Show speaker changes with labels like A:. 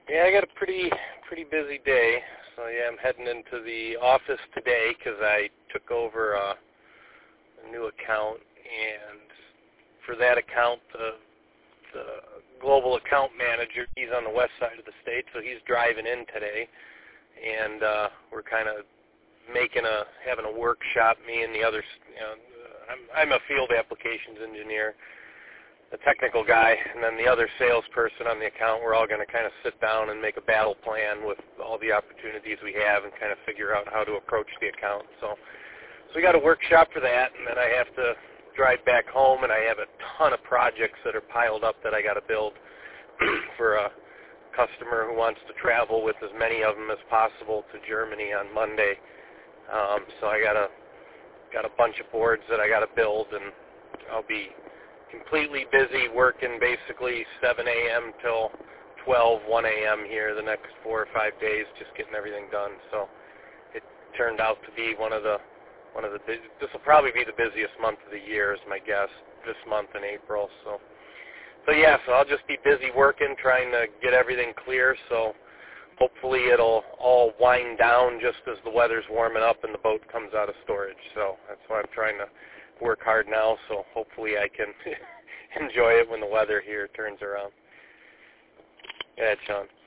A: Yeah, I got a pretty busy day. So yeah, I'm heading into the office today because I took over a new account, and for that account, the global account manager, he's on the west side of the state, so he's driving in today, and we're kind of having a workshop. Me and the others, I'm a field applications engineer, the technical guy, and then the other salesperson on the account. We're all going to kind of sit down and make a battle plan with all the opportunities we have and kind of figure out how to approach the account. So we got a workshop for that, and then I have to drive back home, and I have a ton of projects that are piled up that I got to build for a customer who wants to travel with as many of them as possible to Germany on Monday. So I got a bunch of boards that I got to build, and I'll be completely busy working basically 7 a.m. till 1 a.m. here the next 4 or 5 days, just getting everything done. So it turned out to be this will probably be the busiest month of the year, is my guess, this month in April. So yeah, so I'll just be busy working, trying to get everything clear. So hopefully it'll all wind down just as the weather's warming up and the boat comes out of storage. So that's why I'm trying to work hard now, so hopefully I can enjoy it when the weather here turns around. Yeah, Sean.